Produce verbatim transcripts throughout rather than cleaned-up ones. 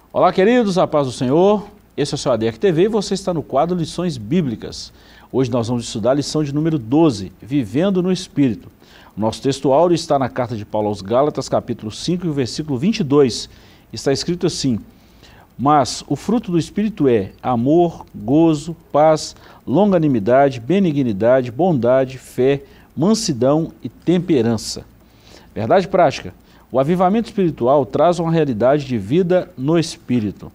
Olá, queridos, a paz do Senhor. Esse é o seu A D E C T V e você está no quadro Lições Bíblicas. Hoje nós vamos estudar a lição de número doze, Vivendo no Espírito. O nosso texto áureo está na carta de Paulo aos Gálatas, capítulo cinco, e o versículo vinte e dois. Está escrito assim: mas o fruto do Espírito é amor, gozo, paz, longanimidade, benignidade, bondade, fé, mansidão e temperança. Verdade prática. O avivamento espiritual traz uma realidade de vida no Espírito.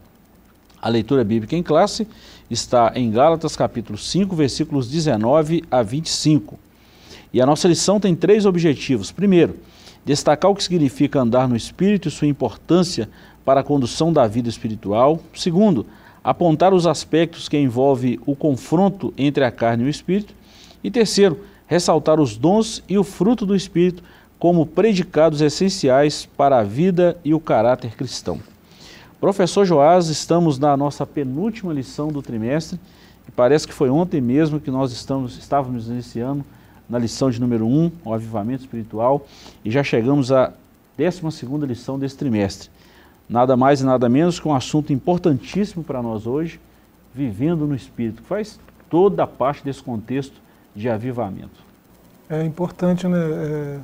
A leitura bíblica em classe está em Gálatas capítulo cinco, versículos dezenove a vinte e cinco. E a nossa lição tem três objetivos. Primeiro, destacar o que significa andar no Espírito e sua importância para a condução da vida espiritual. Segundo, apontar os aspectos que envolvem o confronto entre a carne e o Espírito. E terceiro, ressaltar os dons e o fruto do Espírito como predicados essenciais para a vida e o caráter cristão. Professor Joás, estamos na nossa penúltima lição do trimestre, e parece que foi ontem mesmo que nós estamos, estávamos iniciando na lição de número um, o avivamento espiritual, e já chegamos à décima segunda lição desse trimestre. Nada mais e nada menos que um assunto importantíssimo para nós hoje, vivendo no Espírito, que faz toda a parte desse contexto de avivamento. É importante, né? É...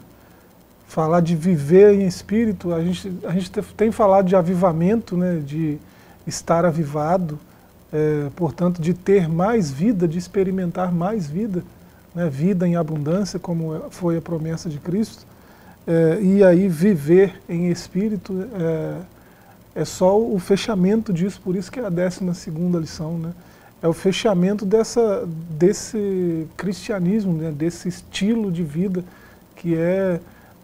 Falar de viver em espírito, a gente, a gente tem falado de avivamento, né, de estar avivado, é, portanto, de ter mais vida, de experimentar mais vida, né, vida em abundância, como foi a promessa de Cristo, é, e aí viver em espírito é, é só o fechamento disso, por isso que é a décima segunda lição, né, é o fechamento dessa, desse cristianismo, né, desse estilo de vida que é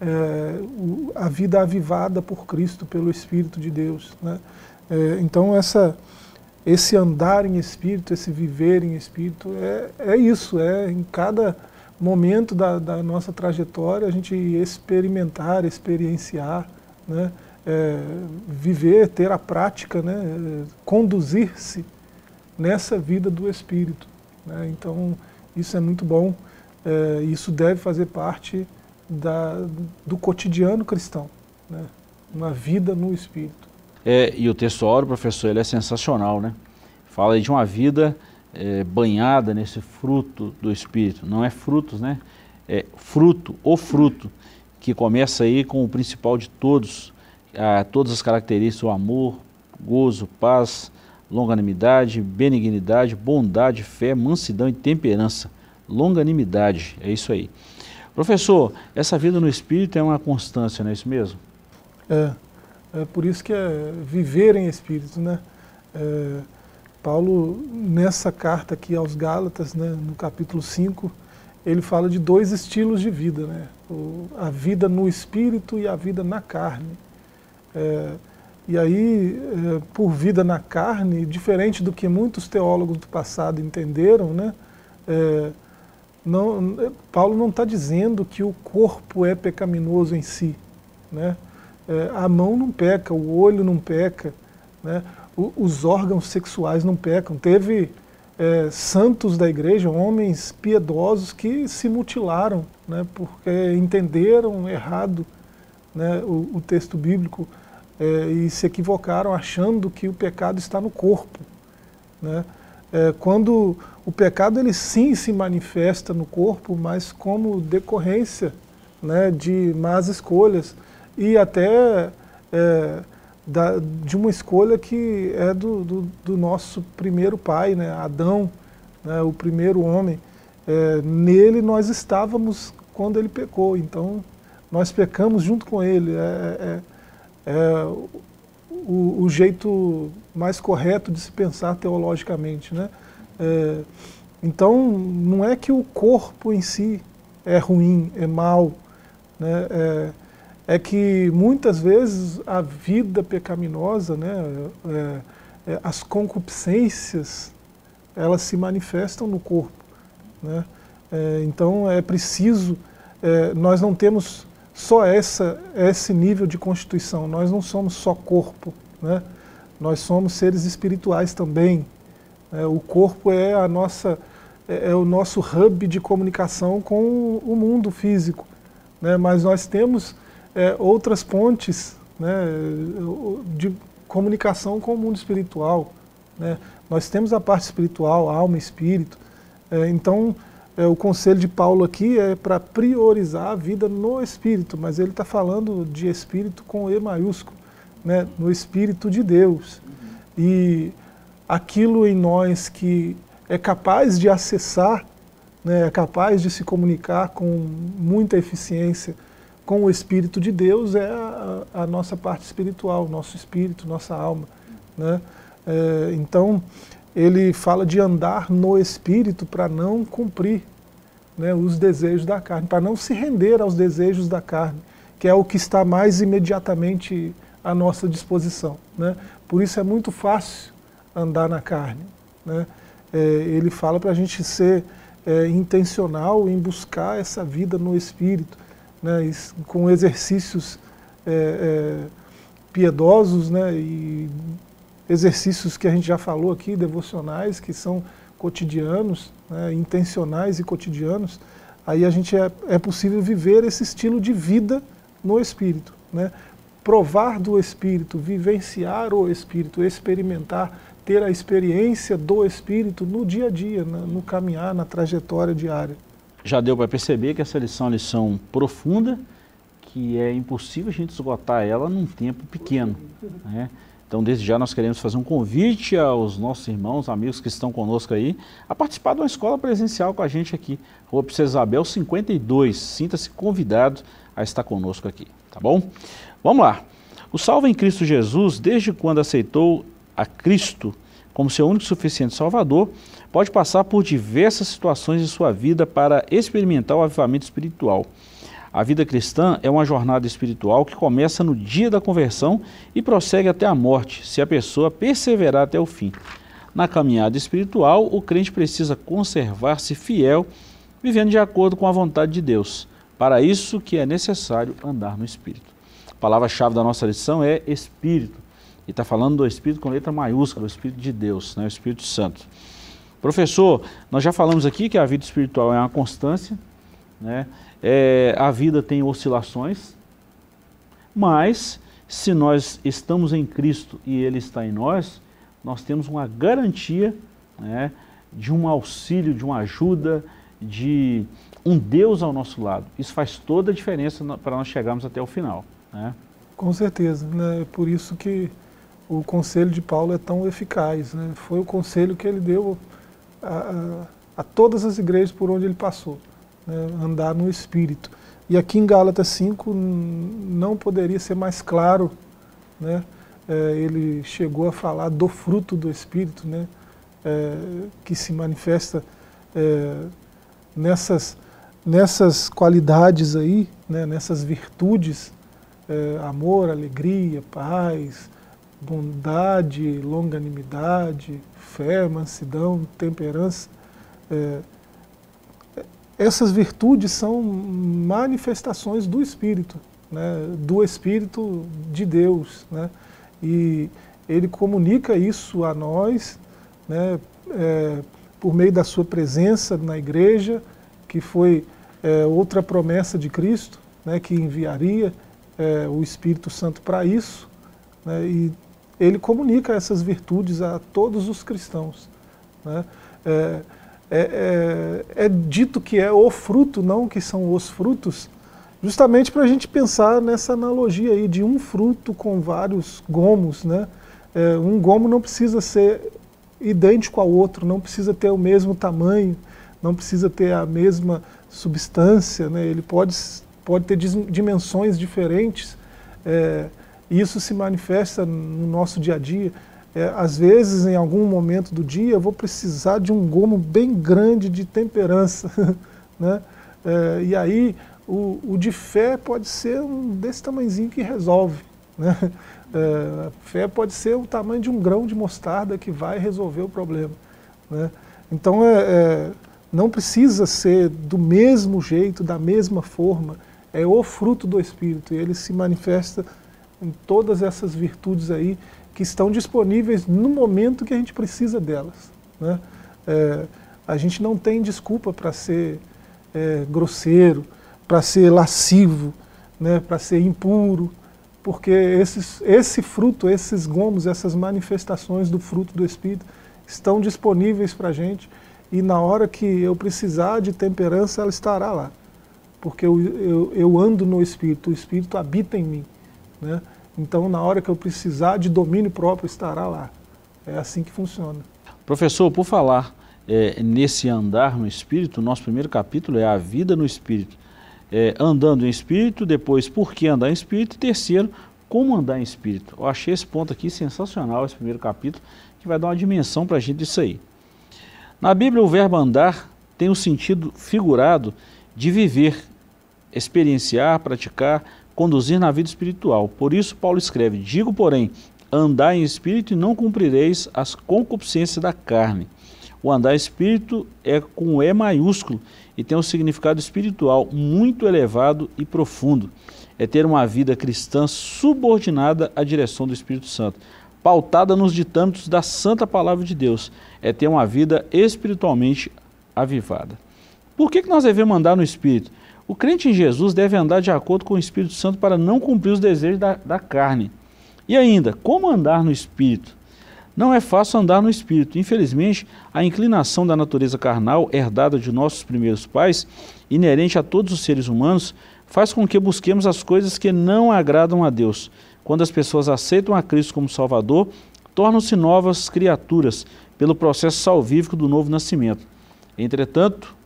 É, o, a vida avivada por Cristo, pelo Espírito de Deus, né? É, então essa, esse andar em Espírito, esse viver em Espírito, é, é isso, é em cada momento da, da nossa trajetória a gente experimentar, experienciar, né? É, viver, ter a prática, né? Conduzir-se nessa vida do Espírito, né? Então isso é muito bom, é, isso deve fazer parte Da, do cotidiano cristão, né? Uma vida no Espírito. É, e o texto áureo, professor, ele é sensacional, né? Fala de uma vida é, banhada nesse fruto do Espírito. Não é frutos, né? É fruto, o fruto, que começa aí com o principal de todos, a, todas as características: o amor, gozo, paz, longanimidade, benignidade, bondade, fé, mansidão e temperança. Longanimidade, é isso aí. Professor, essa vida no Espírito é uma constância, não é isso mesmo? É, é por isso que é viver em Espírito, né? É, Paulo, nessa carta aqui aos Gálatas, né, no capítulo cinco, ele fala de dois estilos de vida, né? O, a vida no Espírito e a vida na carne. É, e aí, é, por vida na carne, diferente do que muitos teólogos do passado entenderam, né? É, Não, Paulo não está dizendo que o corpo é pecaminoso em si, né? É, a mão não peca, o olho não peca, né? O, os órgãos sexuais não pecam. Teve é, santos da igreja, homens piedosos que se mutilaram, né? Porque entenderam errado, né, o, o texto bíblico é, e se equivocaram achando que o pecado está no corpo, né? É, quando o pecado ele sim se manifesta no corpo, mas como decorrência, né, de más escolhas e até é, da, de uma escolha que é do, do, do nosso primeiro pai, né, Adão, né, o primeiro homem. É, nele nós estávamos quando ele pecou, então nós pecamos junto com ele. É, é, é o, o jeito mais correto de se pensar teologicamente, né? É, então, não é que o corpo em si é ruim, é mau, né? É, é que muitas vezes a vida pecaminosa, né, é, é, as concupiscências, elas se manifestam no corpo, né? É, então é preciso, é, nós não temos só essa, esse nível de constituição, nós não somos só corpo, né? Nós somos seres espirituais também. É, o corpo é, a nossa, é, é o nosso hub de comunicação com o mundo físico, né? Mas nós temos é, outras pontes, né, de comunicação com o mundo espiritual, né? Nós temos a parte espiritual, alma e espírito, é, então é, o conselho de Paulo aqui é para priorizar a vida no espírito, mas ele está falando de espírito com E maiúsculo, né? No espírito de Deus. E aquilo em nós que é capaz de acessar, né, é capaz de se comunicar com muita eficiência com o Espírito de Deus, é a, a nossa parte espiritual, nosso espírito, nossa alma, né? É, então, ele fala de andar no Espírito para não cumprir, né, os desejos da carne, para não se render aos desejos da carne, que é o que está mais imediatamente à nossa disposição, né? Por isso é muito fácil andar na carne, né? É, ele fala para a gente ser é, intencional em buscar essa vida no Espírito, né, com exercícios é, é, piedosos, né, e exercícios que a gente já falou aqui, devocionais, que são cotidianos, né, intencionais e cotidianos. Aí a gente é, é possível viver esse estilo de vida no Espírito, né? Provar do Espírito, vivenciar o Espírito, experimentar, ter a experiência do Espírito no dia a dia, no caminhar, na trajetória diária. Já deu para perceber que essa lição é uma lição profunda, que é impossível a gente esgotar ela num tempo pequeno, né? Então, desde já nós queremos fazer um convite aos nossos irmãos, amigos que estão conosco aí, a participar de uma escola presencial com a gente aqui, Rua Princesa Isabel cinquenta e dois. Sinta-se convidado a estar conosco aqui, tá bom? Vamos lá. O salvo em Cristo Jesus, desde quando aceitou a Cristo como seu único e suficiente Salvador, pode passar por diversas situações em sua vida para experimentar o avivamento espiritual. A vida cristã é uma jornada espiritual que começa no dia da conversão e prossegue até a morte, se a pessoa perseverar até o fim. Na caminhada espiritual, o crente precisa conservar-se fiel, vivendo de acordo com a vontade de Deus. Para isso que é necessário andar no Espírito. A palavra-chave da nossa lição é Espírito. E está falando do Espírito com letra maiúscula, o Espírito de Deus, né, o Espírito Santo. Professor, nós já falamos aqui que a vida espiritual é uma constância, né? É, a vida tem oscilações, mas se nós estamos em Cristo e Ele está em nós, nós temos uma garantia, né, de um auxílio, de uma ajuda, de um Deus ao nosso lado. Isso faz toda a diferença para nós chegarmos até o final, né? Com certeza, né? É por isso que o conselho de Paulo é tão eficaz, né? Foi o conselho que ele deu a, a, a todas as igrejas por onde ele passou, né? Andar no Espírito. E aqui em Gálatas cinco não poderia ser mais claro, né? É, ele chegou a falar do fruto do Espírito, né? É, que se manifesta é, nessas, nessas qualidades aí, né? Nessas virtudes, é, amor, alegria, paz, bondade, longanimidade, fé, mansidão, temperança. É, essas virtudes são manifestações do Espírito, né, do Espírito de Deus, né, e ele comunica isso a nós, né, é, por meio da sua presença na igreja, que foi é, outra promessa de Cristo, né, que enviaria é, o Espírito Santo para isso, né, e ele comunica essas virtudes a todos os cristãos, né. É, É, é, é dito que é o fruto, não que são os frutos, justamente para a gente pensar nessa analogia aí de um fruto com vários gomos, né? É, um gomo não precisa ser idêntico ao outro, não precisa ter o mesmo tamanho, não precisa ter a mesma substância, né? Ele pode, pode ter dimensões diferentes, é, e isso se manifesta no nosso dia a dia. É, às vezes, em algum momento do dia, eu vou precisar de um gomo bem grande de temperança, né? É, e aí, o, o de fé pode ser um desse tamanhozinho que resolve, né? É, a fé pode ser o tamanho de um grão de mostarda que vai resolver o problema, né? Então, é, é, não precisa ser do mesmo jeito, da mesma forma, é o fruto do Espírito, e ele se manifesta em todas essas virtudes aí, que estão disponíveis no momento que a gente precisa delas, né? É, a gente não tem desculpa para ser é, grosseiro, para ser lascivo, né, para ser impuro, porque esses, esse fruto, esses gomos, essas manifestações do fruto do Espírito estão disponíveis para a gente, e na hora que eu precisar de temperança, ela estará lá. Porque eu, eu, eu ando no Espírito, o Espírito habita em mim, né? Então, na hora que eu precisar de domínio próprio, estará lá. É assim que funciona. Professor, por falar é, nesse andar no Espírito, o nosso primeiro capítulo é a vida no Espírito. É, andando em Espírito, depois por que andar em Espírito, e terceiro, como andar em Espírito. Eu achei esse ponto aqui sensacional, esse primeiro capítulo, que vai dar uma dimensão para a gente disso aí. Na Bíblia, o verbo andar tem o sentido figurado de viver, experienciar, praticar, conduzir na vida espiritual. Por isso, Paulo escreve, digo, porém, andar em Espírito e não cumprireis as concupiscências da carne. O andar em Espírito é com E maiúsculo e tem um significado espiritual muito elevado e profundo. É ter uma vida cristã subordinada à direção do Espírito Santo, pautada nos ditâmetros da santa palavra de Deus. É ter uma vida espiritualmente avivada. Por que que nós devemos andar no Espírito? O crente em Jesus deve andar de acordo com o Espírito Santo para não cumprir os desejos da, da carne. E ainda, como andar no Espírito? Não é fácil andar no Espírito. Infelizmente, a inclinação da natureza carnal, herdada de nossos primeiros pais, inerente a todos os seres humanos, faz com que busquemos as coisas que não agradam a Deus. Quando as pessoas aceitam a Cristo como Salvador, tornam-se novas criaturas pelo processo salvífico do novo nascimento. Entretanto,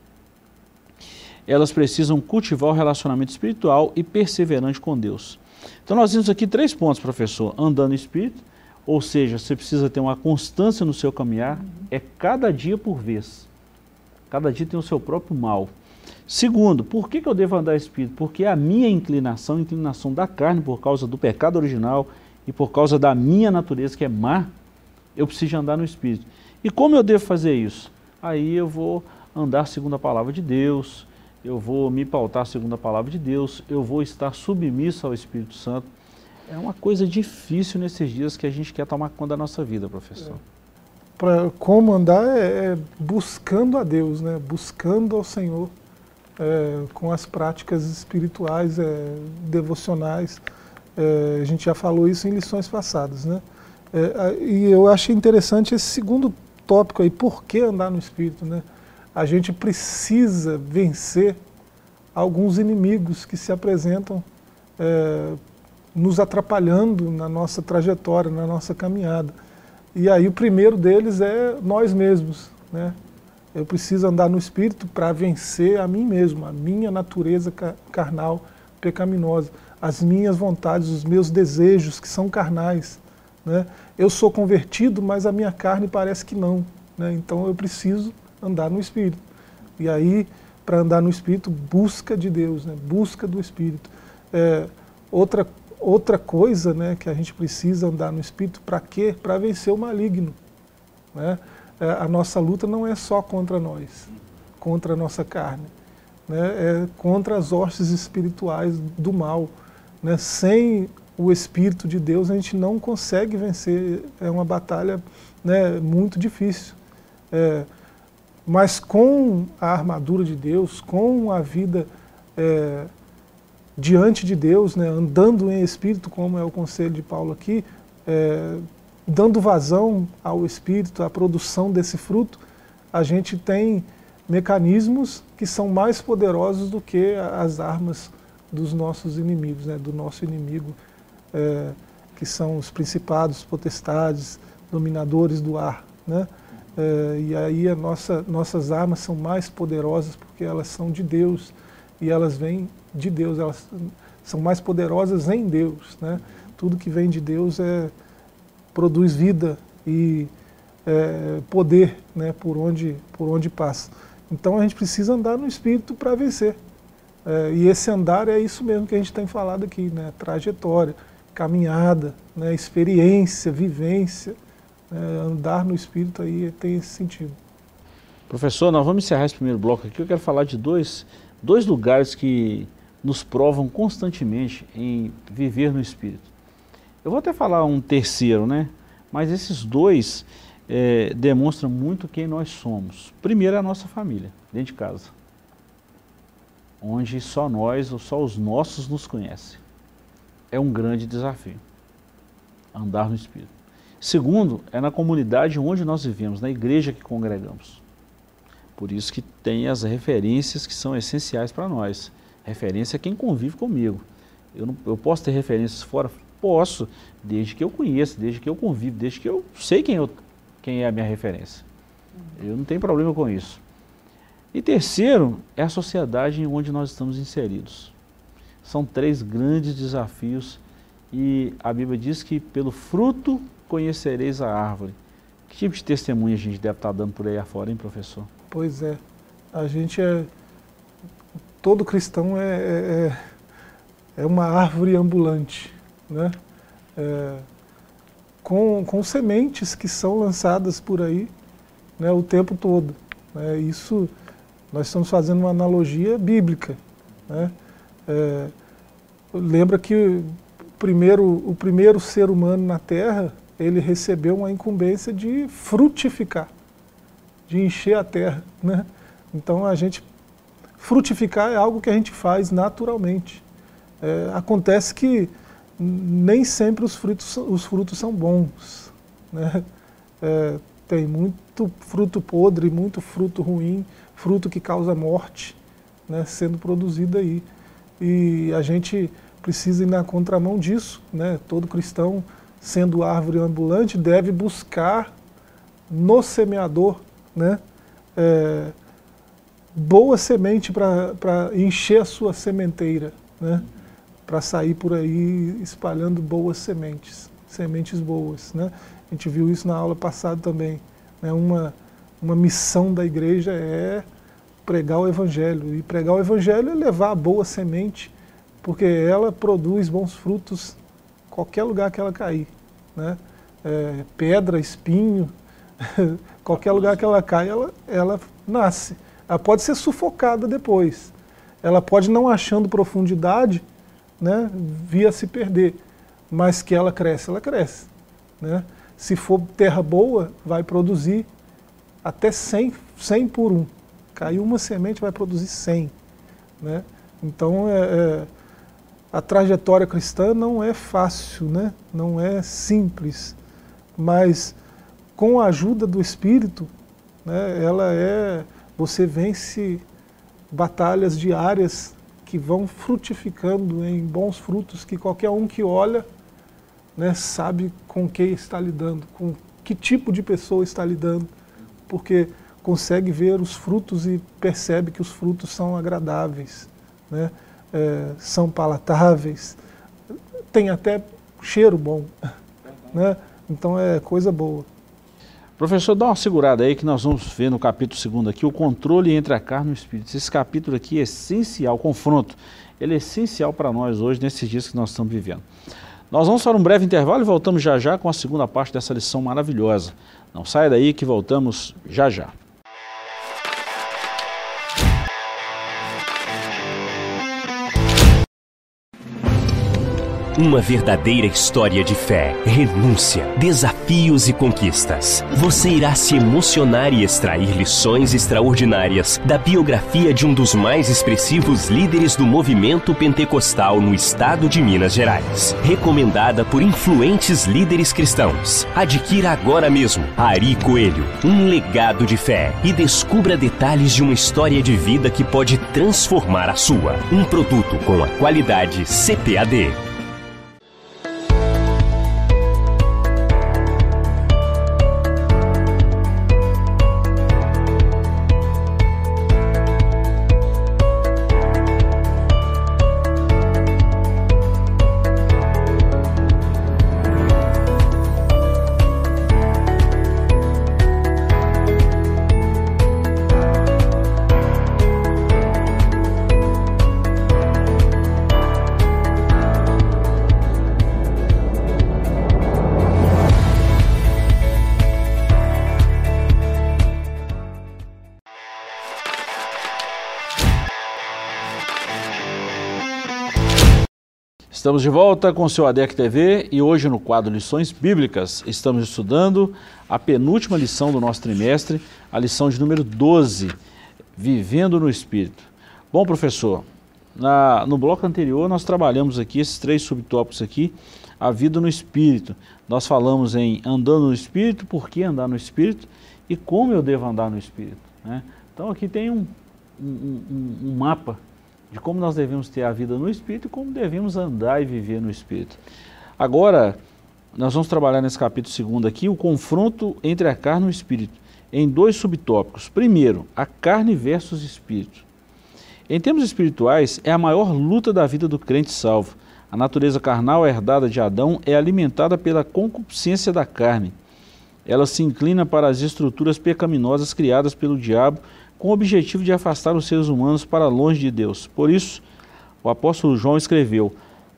elas precisam cultivar o relacionamento espiritual e perseverante com Deus. Então nós vimos aqui três pontos, professor. Andando em Espírito, ou seja, você precisa ter uma constância no seu caminhar, uhum. é cada dia por vez. Cada dia tem o seu próprio mal. Segundo, por que que eu devo andar em Espírito? Porque a minha inclinação, a inclinação da carne, por causa do pecado original e por causa da minha natureza, que é má, eu preciso andar no Espírito. E como eu devo fazer isso? Aí eu vou andar segundo a palavra de Deus, eu vou me pautar segundo a palavra de Deus, eu vou estar submisso ao Espírito Santo. É uma coisa difícil nesses dias que a gente quer tomar conta da nossa vida, professor. É. Pra, como andar é, é buscando a Deus, né? Buscando ao Senhor, é, com as práticas espirituais, é, devocionais. É, a gente já falou isso em lições passadas, né? É, e eu achei interessante esse segundo tópico aí, por que andar no Espírito, né? A gente precisa vencer alguns inimigos que se apresentam é, nos atrapalhando na nossa trajetória, na nossa caminhada. E aí o primeiro deles é nós mesmos, né? Eu preciso andar no Espírito para vencer a mim mesmo, a minha natureza carnal pecaminosa, as minhas vontades, os meus desejos que são carnais, né? Eu sou convertido, mas a minha carne parece que não, né? Então eu preciso andar no Espírito. E aí, para andar no Espírito, busca de Deus, né? Busca do Espírito. É, outra, outra coisa, né, que a gente precisa andar no Espírito, para quê? Para vencer o maligno, né? É, a nossa luta não é só contra nós, contra a nossa carne, né? É contra as hostes espirituais do mal, né? Sem o Espírito de Deus a gente não consegue vencer, é uma batalha, né, muito difícil. É, Mas com a armadura de Deus, com a vida é, diante de Deus, né, andando em Espírito, como é o conselho de Paulo aqui, é, dando vazão ao Espírito, à produção desse fruto, a gente tem mecanismos que são mais poderosos do que as armas dos nossos inimigos, né, do nosso inimigo, é, que são os principados, potestades, dominadores do ar, né? É, e aí a nossa, nossas armas são mais poderosas porque elas são de Deus e elas vêm de Deus, elas são mais poderosas em Deus, né? Tudo que vem de Deus é, produz vida e é, poder, né, por onde, por onde passa. Então a gente precisa andar no Espírito para vencer. É, e esse andar é isso mesmo que a gente tem falado aqui, né? Trajetória, caminhada, né? Experiência, vivência. É, andar no Espírito aí tem esse sentido. Professor, nós vamos encerrar esse primeiro bloco aqui. Eu quero falar de dois, dois lugares que nos provam constantemente em viver no Espírito. Eu vou até falar um terceiro, né? Mas esses dois é, demonstram muito quem nós somos. Primeiro é a nossa família, dentro de casa, onde só nós ou só os nossos nos conhecem. é um grande desafio, andar no Espírito. Segundo, é na comunidade onde nós vivemos, na igreja que congregamos. Por isso que tem as referências que são essenciais para nós. Referência é quem convive comigo. Eu, não, eu posso ter referências fora? Posso, desde que eu conheça, desde que eu convivo, desde que eu sei quem, eu, quem é a minha referência. Eu não tenho problema com isso. E terceiro, é a sociedade onde nós estamos inseridos. São três grandes desafios e a Bíblia diz que pelo fruto conhecereis a árvore. Que tipo de testemunha a gente deve estar dando por aí afora, hein, professor? Pois é, a gente é, todo cristão é, é, é uma árvore ambulante, né? É, com, com sementes que são lançadas por aí, né, o tempo todo. Né? Isso, nós estamos fazendo uma analogia bíblica. Né? É, lembra que o primeiro, o primeiro ser humano na Terra, ele recebeu uma incumbência de frutificar, de encher a terra, né? Então a gente, frutificar é algo que a gente faz naturalmente. É, acontece que nem sempre os frutos, os frutos são bons, né? É, tem muito fruto podre, muito fruto ruim, fruto que causa morte, né, sendo produzido aí. E a gente precisa ir na contramão disso, né? Todo cristão, sendo árvore ambulante, deve buscar no semeador, né, é, boa semente para encher a sua sementeira, né, para sair por aí espalhando boas sementes, sementes boas. Né? A gente viu isso na aula passada também. Né? Uma, uma missão da igreja é pregar o Evangelho, e pregar o Evangelho é levar a boa semente, porque ela produz bons frutos em qualquer lugar que ela cair. Né? É, pedra, espinho, qualquer lugar que ela cai, ela, ela nasce. Ela pode ser sufocada depois. Ela pode, não achando profundidade, né, vir a se perder. Mas que ela cresce, ela cresce. Né? Se for terra boa, vai produzir até cem, cem por um. Caiu uma semente, vai produzir cem. Né? Então, é, é, a trajetória cristã não é fácil, né? Não é simples. Mas com a ajuda do Espírito, né, ela é, você vence batalhas diárias que vão frutificando em bons frutos, que qualquer um que olha, né, sabe com quem está lidando, com que tipo de pessoa está lidando, porque consegue ver os frutos e percebe que os frutos são agradáveis, né, é, são palatáveis, tem até cheiro bom, né, então é coisa boa. Professor, dá uma segurada aí que nós vamos ver no capítulo segundo aqui, o controle entre a carne e o espírito. Esse capítulo aqui é essencial, o confronto, ele é essencial para nós hoje, nesses dias que nós estamos vivendo. Nós vamos para um breve intervalo e voltamos já já com a segunda parte dessa lição maravilhosa. Não saia daí que voltamos já já. Uma verdadeira história de fé, renúncia, desafios e conquistas. Você irá se emocionar e extrair lições extraordinárias da biografia de um dos mais expressivos líderes do movimento pentecostal no estado de Minas Gerais. Recomendada por influentes líderes cristãos. Adquira agora mesmo Ari Coelho, um legado de fé, e descubra detalhes de uma história de vida que pode transformar a sua. Um produto com a qualidade C P A D. Estamos de volta com o seu A D E C T V e hoje no quadro Lições Bíblicas estamos estudando a penúltima lição do nosso trimestre, a lição de número doze, Vivendo no Espírito. Bom, professor, na, no bloco anterior nós trabalhamos aqui esses três subtópicos aqui, a vida no Espírito. Nós falamos em andando no Espírito, por que andar no Espírito e como eu devo andar no Espírito, né? Então aqui tem um, um, um, um mapa de como nós devemos ter a vida no Espírito e como devemos andar e viver no Espírito. Agora, nós vamos trabalhar nesse capítulo segundo aqui, o confronto entre a carne e o Espírito, em dois subtópicos. Primeiro, a carne versus Espírito. Em termos espirituais, é a maior luta da vida do crente salvo. A natureza carnal herdada de Adão é alimentada pela concupiscência da carne. Ela se inclina para as estruturas pecaminosas criadas pelo diabo com o objetivo de afastar os seres humanos para longe de Deus. Por isso, o apóstolo João escreveu,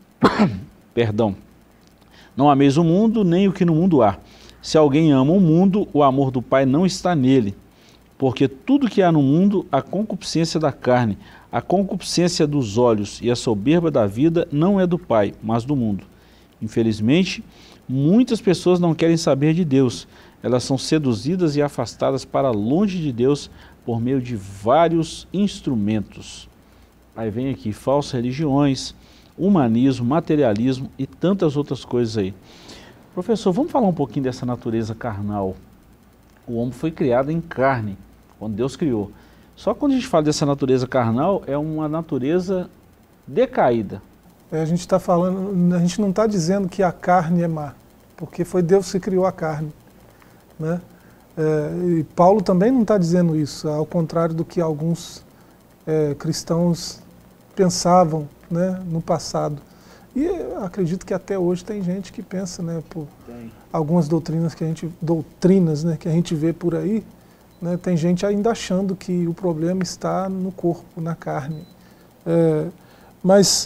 perdão, não ameis o mundo, nem o que no mundo há. Se alguém ama o mundo, o amor do Pai não está nele. Porque tudo que há no mundo, a concupiscência da carne, a concupiscência dos olhos e a soberba da vida não é do Pai, mas do mundo. Infelizmente, muitas pessoas não querem saber de Deus. Elas são seduzidas e afastadas para longe de Deus por meio de vários instrumentos. Aí vem aqui falsas religiões, humanismo, materialismo e tantas outras coisas aí. Professor, vamos falar um pouquinho dessa natureza carnal. O homem foi criado em carne, quando Deus criou. Só que quando a gente fala dessa natureza carnal, é uma natureza decaída. É, a gente está falando, a gente não está dizendo que a carne é má, porque foi Deus que criou a carne, né? É, e Paulo também não está dizendo isso, ao contrário do que alguns é, cristãos pensavam, né, no passado. E acredito que até hoje tem gente que pensa, né, por tem. algumas doutrinas que a gente doutrinas, né, que a gente vê por aí, né, tem gente ainda achando que o problema está no corpo, na carne. É, mas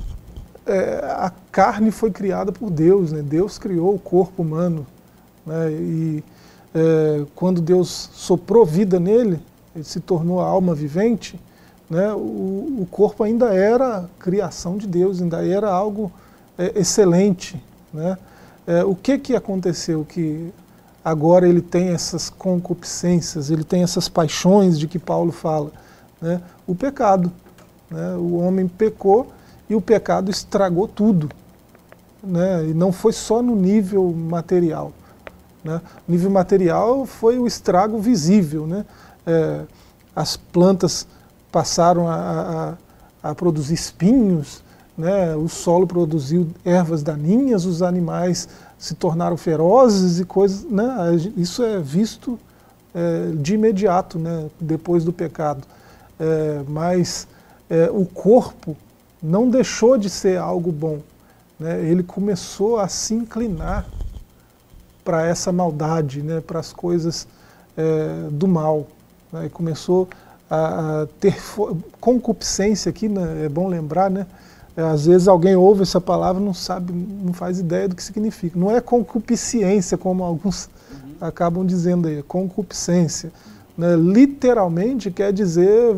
é, a carne foi criada por Deus, né? Deus criou o corpo humano, né? E é, quando Deus soprou vida nele, ele se tornou a alma vivente, né? O, o corpo ainda era criação de Deus, ainda era algo é, excelente, né? É, o que que aconteceu que agora ele tem essas concupiscências, ele tem essas paixões de que Paulo fala, né? O pecado, né? O homem pecou e o pecado estragou tudo, né? E não foi só no nível material, né? O nível material foi o estrago visível, né? É, as plantas passaram a, a, a produzir espinhos, né? O solo produziu ervas daninhas, os animais se tornaram ferozes e coisas, né? Isso é visto é, de imediato, né? Depois do pecado. É, mas é, o corpo não deixou de ser algo bom, né? Ele começou a se inclinar para essa maldade, né? Para as coisas é, do mal, né? E começou a, a ter concupiscência aqui, né? É bom lembrar, né? Às vezes alguém ouve essa palavra e não sabe, não faz ideia do que significa. Não é concupiscência, como alguns uhum. acabam dizendo aí, é concupiscência. Né? Literalmente quer dizer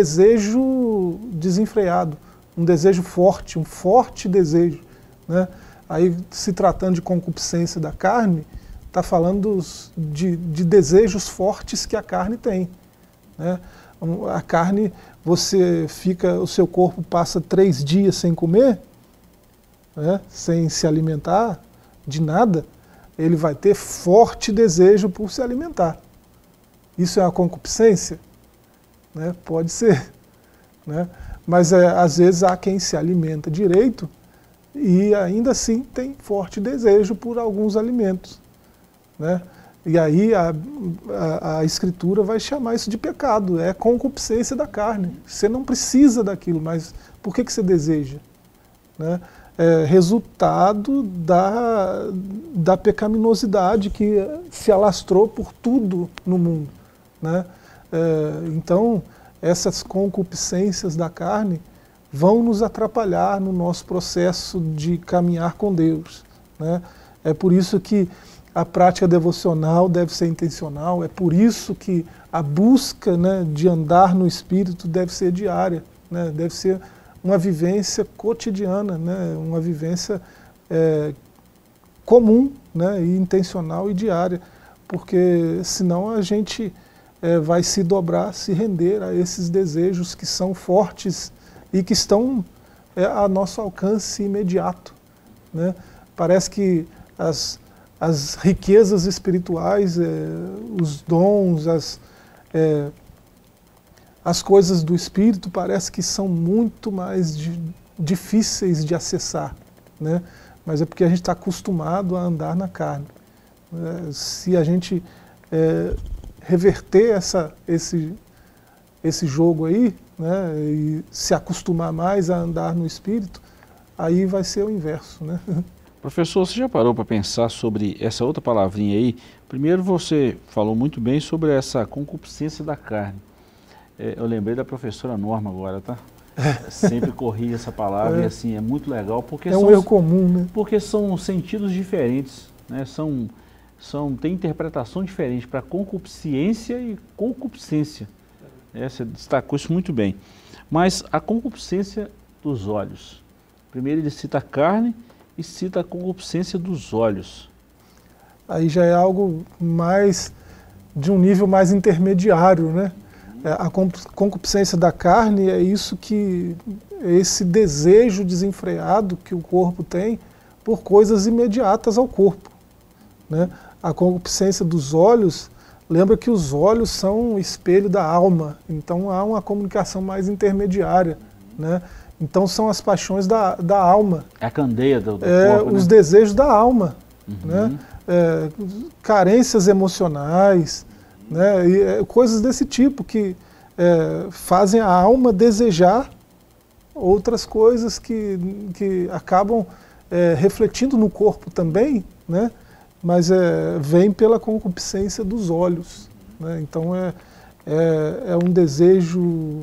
desejo desenfreado, um desejo forte, um forte desejo. Né? Aí, se tratando de concupiscência da carne, está falando dos, de, de desejos fortes que a carne tem. Né? A carne, você fica, o seu corpo passa três dias sem comer, né, sem se alimentar de nada, ele vai ter forte desejo por se alimentar. Isso é uma concupiscência? Né? Pode ser. Né? Mas é, às vezes há quem se alimenta direito e ainda assim tem forte desejo por alguns alimentos. Né? E aí a, a, a Escritura vai chamar isso de pecado, é concupiscência da carne. Você não precisa daquilo, mas por que, que você deseja? Né? É resultado da, da pecaminosidade que se alastrou por tudo no mundo. Né? É, então, essas concupiscências da carne vão nos atrapalhar no nosso processo de caminhar com Deus. Né? É por isso que a prática devocional deve ser intencional, é por isso que a busca, né, de andar no Espírito deve ser diária, né, deve ser uma vivência cotidiana, né, uma vivência é, comum, né, e intencional e diária, porque senão a gente é, vai se dobrar, se render a esses desejos que são fortes e que estão é, a nosso alcance imediato, né? Parece que as, as riquezas espirituais, é, os dons, as, é, as coisas do Espírito parece que são muito mais di, difíceis de acessar, né? Mas é porque a gente está acostumado a andar na carne. É, se a gente é, reverter essa, esse, esse jogo aí, né, e se acostumar mais a andar no Espírito, aí vai ser o inverso, né? Professor, você já parou para pensar sobre essa outra palavrinha aí? Primeiro você falou muito bem sobre essa concupiscência da carne. É, eu lembrei da professora Norma agora, tá? Sempre corri essa palavra é. e assim, é muito legal. Porque é um são, erro comum, né? Porque são sentidos diferentes, né? São, são, tem interpretação diferente para concupiscência e concupiscência. É, você destacou isso muito bem. Mas a concupiscência dos olhos. Primeiro ele cita a carne e cita a concupiscência dos olhos. Aí já é algo mais, de um nível mais intermediário, né? A concupiscência da carne é isso que, é esse desejo desenfreado que o corpo tem por coisas imediatas ao corpo, né? A concupiscência dos olhos, lembra que os olhos são o espelho da alma, então há uma comunicação mais intermediária, né? Então são as paixões da, da alma. É a candeia do, do é, corpo, os né? desejos da alma, uhum. né? É, carências emocionais, né? E, é, coisas desse tipo que é, fazem a alma desejar outras coisas que, que acabam é, refletindo no corpo também, né? Mas é, vem pela concupiscência dos olhos, né? Então é, é, é um desejo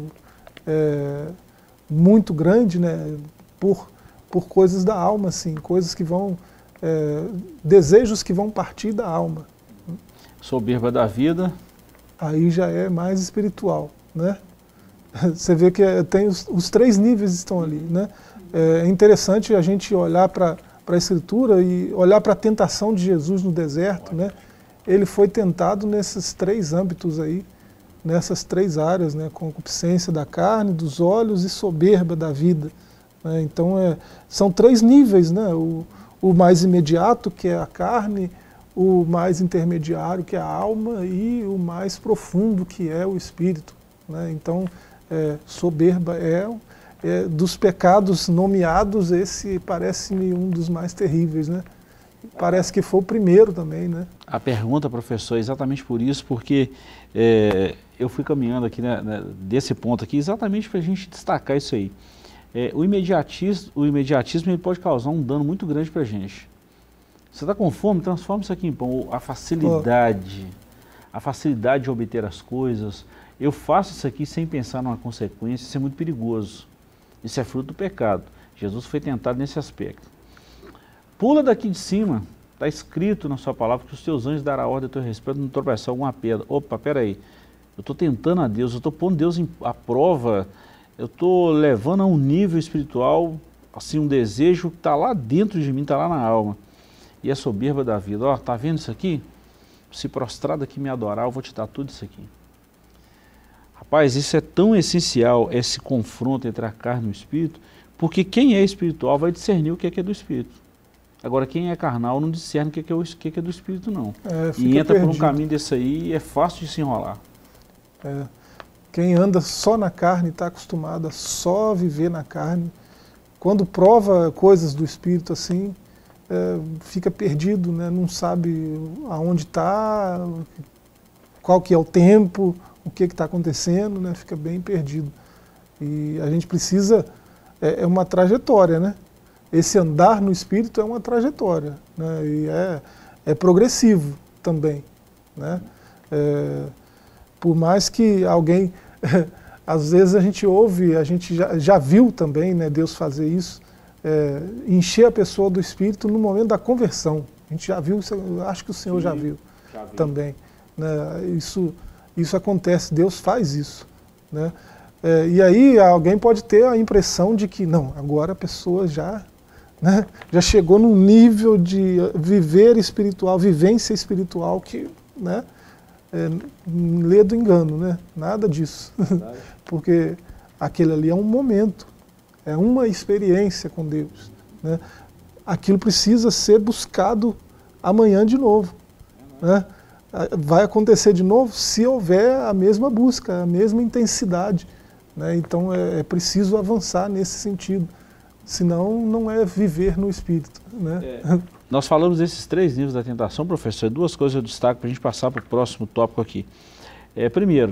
é, muito grande, né? por, por coisas da alma, assim, coisas que vão, é, desejos que vão partir da alma. Soberba da vida. Aí já é mais espiritual, né? Você vê que tem os, os três níveis estão ali, né? É interessante a gente olhar para para a Escritura e olhar para a tentação de Jesus no deserto, né? Ele foi tentado nesses três âmbitos aí, nessas três áreas, né? Concupiscência da carne, dos olhos e soberba da vida, né? Então é, são três níveis, né? O, o mais imediato, que é a carne, o mais intermediário, que é a alma, e o mais profundo, que é o espírito, né? Então é, soberba é É, dos pecados nomeados, esse parece-me um dos mais terríveis, né? Parece que foi o primeiro também, né? A pergunta, professor, é exatamente por isso, porque é, eu fui caminhando aqui, né, né, desse ponto aqui, exatamente para a gente destacar isso aí. É, o imediatismo, o imediatismo ele pode causar um dano muito grande para a gente. Você está com fome? Transforma isso aqui em pão. A facilidade, a facilidade de obter as coisas. Eu faço isso aqui sem pensar numa consequência, isso é muito perigoso. Isso é fruto do pecado. Jesus foi tentado nesse aspecto. Pula daqui de cima, está escrito na sua palavra que os teus anjos darão ordem a teu respeito, não tropeçar alguma pedra. Opa, peraí, eu estou tentando a Deus, eu estou pondo Deus em, à prova, eu estou levando a um nível espiritual, assim, um desejo que está lá dentro de mim, está lá na alma. E a soberba da vida, ó, tá vendo isso aqui? Se prostrar daqui e me adorar, eu vou te dar tudo isso aqui. Rapaz, isso é tão essencial, esse confronto entre a carne e o espírito, porque quem é espiritual vai discernir o que é, que é do espírito. Agora, quem é carnal não discerne o que é, que é, o, que é, que é do espírito, não. É, e entra perdido por um caminho desse aí e é fácil de se enrolar. É. Quem anda só na carne está acostumado a só viver na carne. Quando prova coisas do espírito assim, é, fica perdido, né? Não sabe aonde está, qual que é o tempo, o que está acontecendo, né? Fica bem perdido. E a gente precisa, é, é uma trajetória, né? Esse andar no Espírito é uma trajetória, né? E é, é progressivo também, né? É, por mais que alguém, às vezes a gente ouve, a gente já, já viu também, né, Deus fazer isso, é, encher a pessoa do Espírito no momento da conversão. A gente já viu, acho que o Senhor Sim, já viu já também, né? Isso Isso acontece, Deus faz isso, né? É, e aí alguém pode ter a impressão de que, não, agora a pessoa já, né, já chegou num nível de viver espiritual, vivência espiritual que, né, é, lê do engano, né? Nada disso. Porque aquele ali é um momento, é uma experiência com Deus, né? Aquilo precisa ser buscado amanhã de novo, né? Vai acontecer de novo se houver a mesma busca, a mesma intensidade, né? Então é, é preciso avançar nesse sentido, senão não é viver no Espírito, né? É, nós falamos desses três níveis da tentação, professor, duas coisas eu destaco para a gente passar para o próximo tópico aqui. É, primeiro,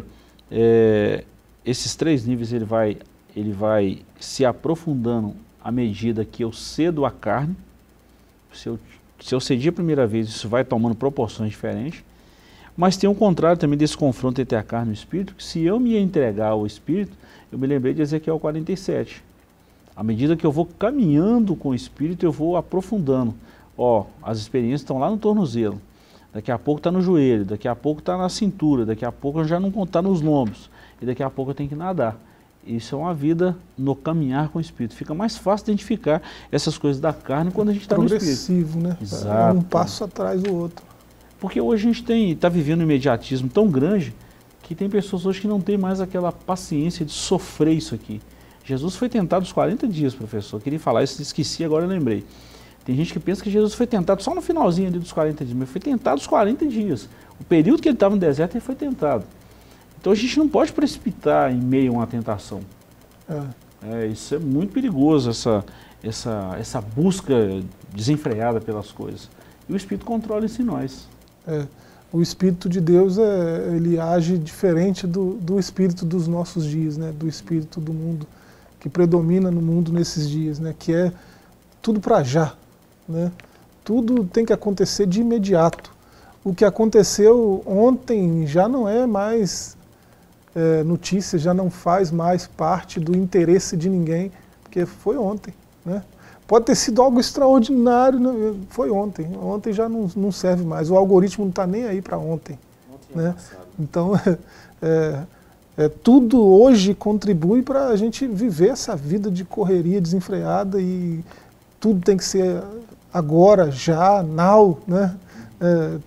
é, esses três níveis ele vai, ele vai se aprofundando à medida que eu cedo a carne. Se eu, se eu cedi a primeira vez, isso vai tomando proporções diferentes. Mas tem um contrário também desse confronto entre a carne e o Espírito, que se eu me entregar ao Espírito, eu me lembrei de Ezequiel quarenta e sete. À medida que eu vou caminhando com o Espírito, eu vou aprofundando. Ó, as experiências estão lá no tornozelo, daqui a pouco está no joelho, daqui a pouco está na cintura, daqui a pouco já não está nos lombos, e daqui a pouco eu tenho que nadar. Isso é uma vida no caminhar com o Espírito. Fica mais fácil identificar essas coisas da carne quando a gente está no Espírito. Progressivo, né? Exato. É um passo atrás do outro. Porque hoje a gente está vivendo um imediatismo tão grande que tem pessoas hoje que não tem mais aquela paciência de sofrer isso aqui. Jesus foi tentado os quarenta dias, professor. Eu queria falar isso, esqueci, agora eu lembrei. Tem gente que pensa que Jesus foi tentado só no finalzinho ali dos quarenta dias, mas foi tentado os quarenta dias. O período que ele estava no deserto, ele foi tentado. Então a gente não pode precipitar em meio a uma tentação. É. É, isso é muito perigoso, essa, essa, essa busca desenfreada pelas coisas. E o Espírito controla isso em nós. É, o Espírito de Deus, é, ele age diferente do, do Espírito dos nossos dias, né? Do Espírito do mundo, que predomina no mundo nesses dias, né? Que é tudo para já, né? Tudo tem que acontecer de imediato. O que aconteceu ontem já não é mais é, notícia, já não faz mais parte do interesse de ninguém, porque foi ontem, né? Pode ter sido algo extraordinário, né? Foi ontem. Ontem já não, não serve mais. O algoritmo não está nem aí para ontem. ontem né? É então, é, é, tudo hoje contribui para a gente viver essa vida de correria desenfreada e tudo tem que ser agora, já, now, né? É,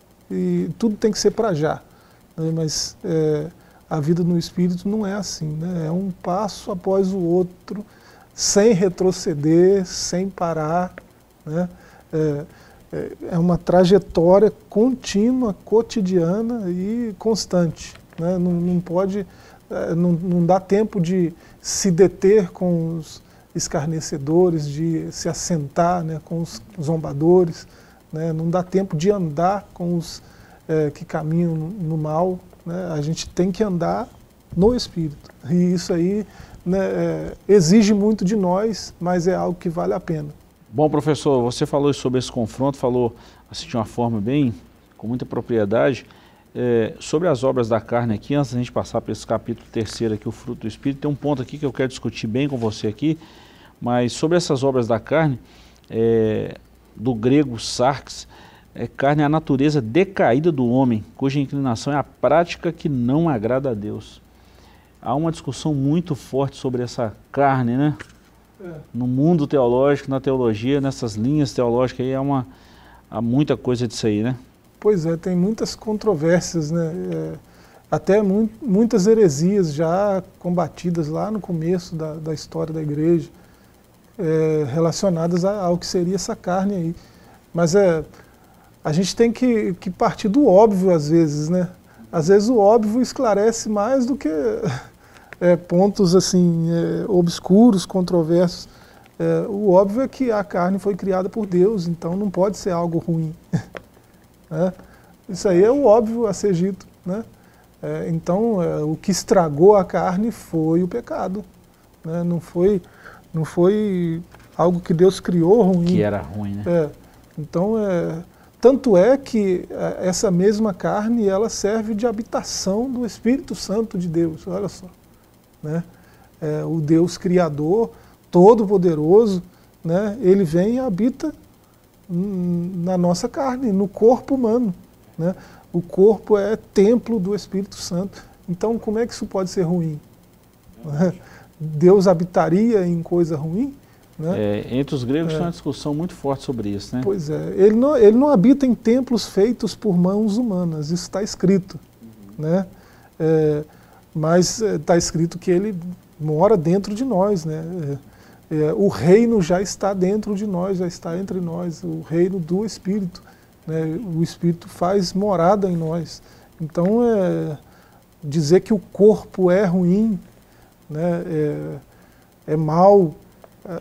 e tudo tem que ser para já. Né? Mas é, a vida no Espírito não é assim, né? É um passo após o outro, sem retroceder, sem parar, né? É, é uma trajetória contínua, cotidiana e constante, né? Não, não pode, não, não dá tempo de se deter com os escarnecedores, de se assentar, né, com os zombadores, né? Não dá tempo de andar com os é, que caminham no, no mal, né? A gente tem que andar no Espírito, e isso aí, né, é, exige muito de nós, mas é algo que vale a pena. Bom, professor, você falou sobre esse confronto, falou assim, de uma forma bem, com muita propriedade, é, sobre as obras da carne aqui. Antes da gente passar para esse capítulo terceiro aqui, o fruto do Espírito, tem um ponto aqui que eu quero discutir bem com você aqui, mas sobre essas obras da carne, é, do grego sarx, é, carne é a natureza decaída do homem, cuja inclinação é a prática que não agrada a Deus. Há uma discussão muito forte sobre essa carne, né? É. No mundo teológico, na teologia, nessas linhas teológicas, aí há, uma, há muita coisa disso aí, né? Pois é, tem muitas controvérsias, né? É, até mu muitas heresias já combatidas lá no começo da, da história da igreja, é, relacionadas a, ao que seria essa carne aí. Mas é, a gente tem que, que partir do óbvio às vezes, né? Às vezes o óbvio esclarece mais do que é, pontos assim, é, obscuros, controversos. É, o óbvio é que a carne foi criada por Deus, então não pode ser algo ruim. É, isso aí é o óbvio a ser dito, né? É, então, é, o que estragou a carne foi o pecado, né? Não foi, não foi algo que Deus criou ruim. Que era ruim, né? É, então, é, tanto é que é, essa mesma carne, ela serve de habitação do Espírito Santo de Deus, olha só, né? É, o Deus Criador, Todo-Poderoso, né? Ele vem e habita na nossa carne, no corpo humano, né? O corpo é templo do Espírito Santo. Então, como é que isso pode ser ruim? Né? Deus habitaria em coisa ruim? Né? É, entre os gregos é. tem uma discussão muito forte sobre isso, né? Pois é, ele não, ele não habita em templos feitos por mãos humanas, isso está escrito, uhum. né? É, mas está escrito que ele mora dentro de nós, né? É, É, o reino já está dentro de nós, já está entre nós, o reino do Espírito, né? O Espírito faz morada em nós. Então, é, dizer que o corpo é ruim, né, é, é mal, é,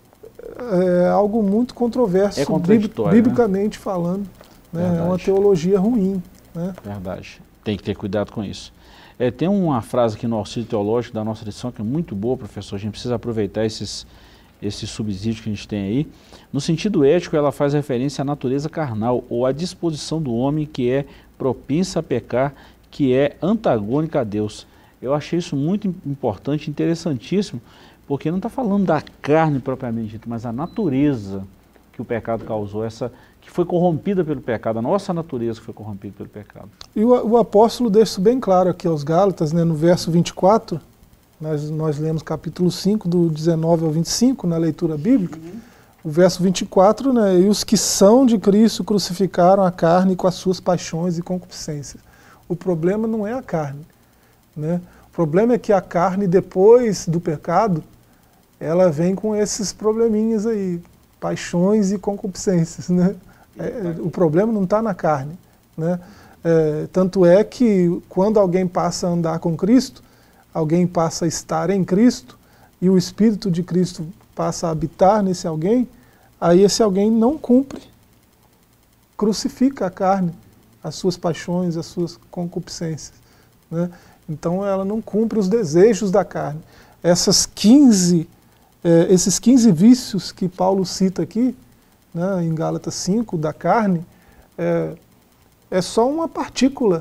é algo muito controverso, é contraditório, biblicamente né? falando, né? É uma teologia ruim. Né? Verdade, tem que ter cuidado com isso. É, tem uma frase aqui no auxílio teológico da nossa lição que é muito boa, professor, a gente precisa aproveitar esses, esses subsídios que a gente tem aí. No sentido ético, ela faz referência à natureza carnal, ou à disposição do homem que é propensa a pecar, que é antagônica a Deus. Eu achei isso muito importante, interessantíssimo, porque não está falando da carne propriamente dita, mas a natureza que o pecado causou, essa que foi corrompida pelo pecado, a nossa natureza que foi corrompida pelo pecado. E o, o apóstolo deixa isso bem claro aqui aos Gálatas, né, no verso vinte e quatro, nós, nós lemos capítulo cinco, do dezenove ao vinte e cinco, na leitura bíblica, uhum. O verso vinte e quatro, né, e os que são de Cristo crucificaram a carne com as suas paixões e concupiscências. O problema não é a carne, né? O problema é que a carne, depois do pecado, ela vem com esses probleminhas aí, paixões e concupiscências, né? É, o problema não está na carne, né? É, tanto é que quando alguém passa a andar com Cristo, alguém passa a estar em Cristo, e o Espírito de Cristo passa a habitar nesse alguém, aí esse alguém não cumpre, crucifica a carne, as suas paixões, as suas concupiscências, né? Então ela não cumpre os desejos da carne. Essas quinze, é, esses quinze vícios que Paulo cita aqui, né, em Gálatas cinco, da carne, é, é só uma partícula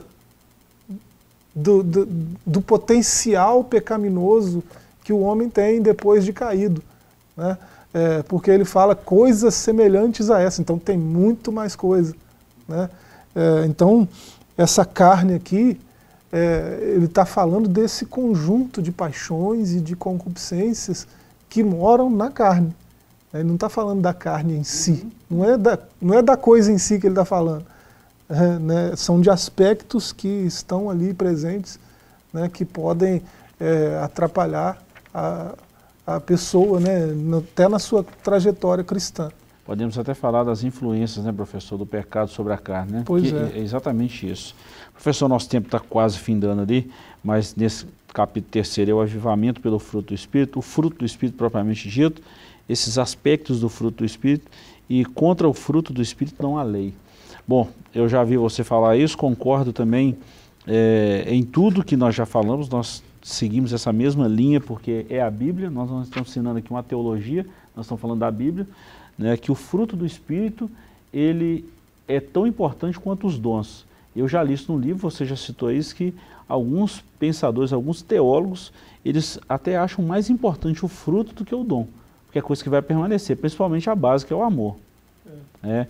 do, do, do potencial pecaminoso que o homem tem depois de caído, né? É, porque ele fala coisas semelhantes a essa, então tem muito mais coisa, né? É, então, essa carne aqui, é, ele está falando desse conjunto de paixões e de concupiscências que moram na carne. Ele não está falando da carne em si, não é da, não é da coisa em si que ele está falando. É, né, são de aspectos que estão ali presentes, né, que podem é, atrapalhar a, a pessoa, né, no, até na sua trajetória cristã. Podemos até falar das influências, né, professor, do pecado sobre a carne, né? Pois que é. é exatamente isso. Professor, nosso tempo está quase findando ali, mas nesse capítulo terceiro é o avivamento pelo fruto do Espírito, o fruto do Espírito propriamente dito, esses aspectos do fruto do Espírito, e contra o fruto do Espírito não há lei. Bom, eu já vi você falar isso, concordo também é, em tudo que nós já falamos, nós seguimos essa mesma linha, porque é a Bíblia, nós não estamos ensinando aqui uma teologia, nós estamos falando da Bíblia, né, que o fruto do Espírito, ele é tão importante quanto os dons. Eu já li isso no livro, você já citou isso, que alguns pensadores, alguns teólogos, eles até acham mais importante o fruto do que o dom, porque é coisa que vai permanecer, principalmente a base, que é o amor. É. É.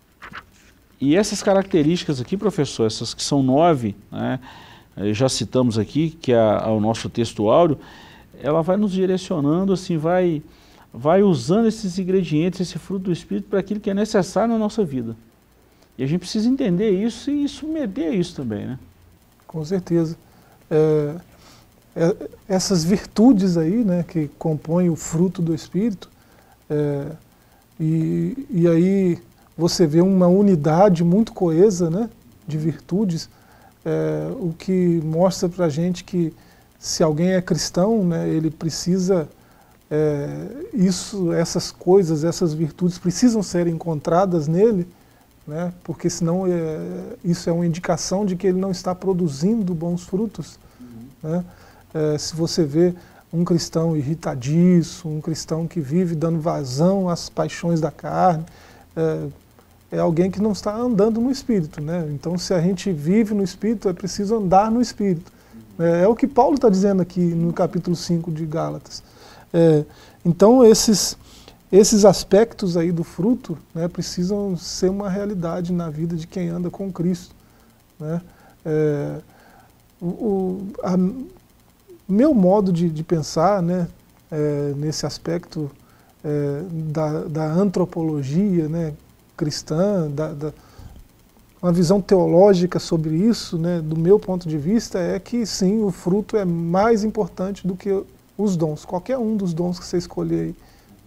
E essas características aqui, professor, essas que são nove, né, já citamos aqui, que é a, o nosso texto áureo, ela vai nos direcionando, assim, vai, vai usando esses ingredientes, esse fruto do Espírito, para aquilo que é necessário na nossa vida. E a gente precisa entender isso e submeter a isso também, né? Com certeza. É, é, essas virtudes aí, né, que compõem o fruto do Espírito, é, e, e aí você vê uma unidade muito coesa, né, de virtudes, é, o que mostra para a gente que se alguém é cristão, né, ele precisa, é, isso, essas coisas, essas virtudes precisam ser encontradas nele, né, porque senão é, isso é uma indicação de que ele não está produzindo bons frutos. Uhum. Né? É, se você vê um cristão irritadiço, um cristão que vive dando vazão às paixões da carne, é, é alguém que não está andando no Espírito, né? Então, se a gente vive no Espírito, é preciso andar no Espírito. É, é o que Paulo está dizendo aqui no capítulo cinco de Gálatas. É, então, esses, esses aspectos aí do fruto, né, precisam ser uma realidade na vida de quem anda com Cristo. Né? É, o, o a, meu modo de, de pensar, né, é, nesse aspecto é, da, da antropologia, né, cristã, da, da, uma visão teológica sobre isso, né, do meu ponto de vista, é que sim, o fruto é mais importante do que os dons, qualquer um dos dons que você escolher aí.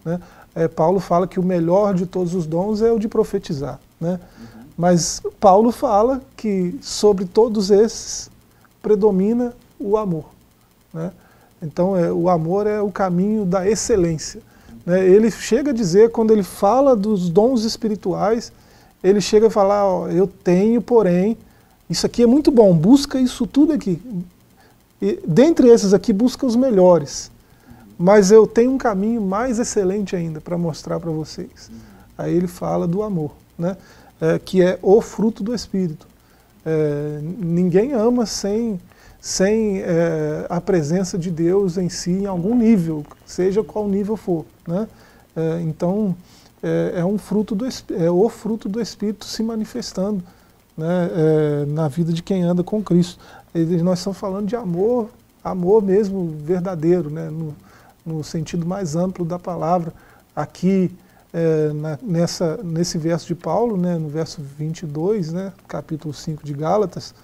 né? É, Paulo fala que o melhor de todos os dons é o de profetizar, né? Uhum. Mas Paulo fala que sobre todos esses predomina o amor, né? Então é, o amor é o caminho da excelência, né? Ele chega a dizer, quando ele fala dos dons espirituais, ele chega a falar, ó, eu tenho, porém, isso aqui é muito bom, busca isso tudo aqui. E, dentre esses aqui, busca os melhores. Mas eu tenho um caminho mais excelente ainda para mostrar para vocês. Aí ele fala do amor, né? É, que é o fruto do Espírito. É, ninguém ama sem, sem é, a presença de Deus em si, em algum nível, seja qual nível for, né? É, então, é, é, um fruto do, é o fruto do Espírito se manifestando, né, é, na vida de quem anda com Cristo. E nós estamos falando de amor, amor mesmo verdadeiro, né, no, no sentido mais amplo da palavra. Aqui, é, na, nessa, nesse verso de Paulo, né, no verso vinte e dois, né, capítulo cinco de Gálatas,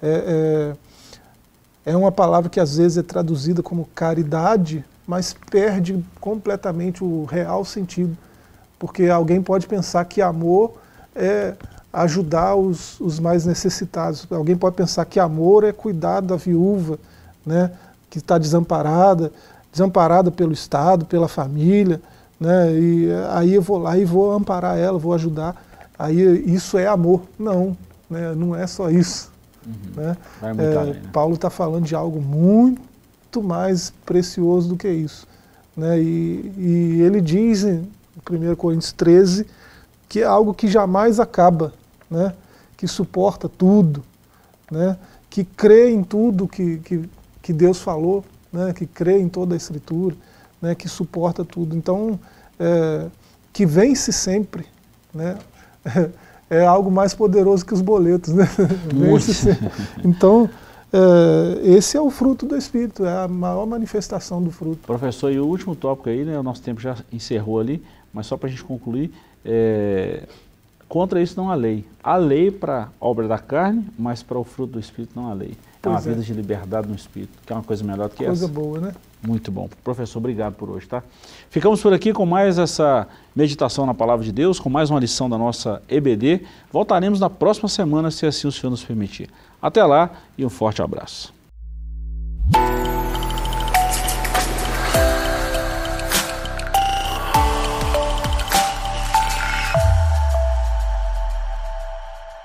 é, é, é uma palavra que às vezes é traduzida como caridade, mas perde completamente o real sentido, porque alguém pode pensar que amor é ajudar os, os mais necessitados. Alguém pode pensar que amor é cuidar da viúva, né, que está desamparada, desamparada pelo Estado, pela família, né, e aí eu vou lá e vou amparar ela, vou ajudar. Aí isso é amor. Não, né, não é só isso. Uhum. Né? Vai muito é, além, né? Paulo está falando de algo muito mais precioso do que isso. Né, e, e ele diz em primeira Coríntios treze que é algo que jamais acaba, né? Que suporta tudo, né? Que crê em tudo que, que, que Deus falou, né? Que crê em toda a Escritura, né? Que suporta tudo. Então, é, que vence sempre, né? É, é algo mais poderoso que os boletos, né? Vence sempre. Então, é, esse é o fruto do Espírito, é a maior manifestação do fruto. Professor, e o último tópico aí, né? O nosso tempo já encerrou ali, mas só para a gente concluir, é, contra isso não há lei. Há lei para a obra da carne, mas para o fruto do Espírito não há lei. É uma vida de liberdade no Espírito, que é uma coisa melhor do que essa. Coisa boa, né? Muito bom. Professor, obrigado por hoje, tá? Ficamos por aqui com mais essa meditação na Palavra de Deus, com mais uma lição da nossa E B D. Voltaremos na próxima semana, se assim o Senhor nos permitir. Até lá e um forte abraço.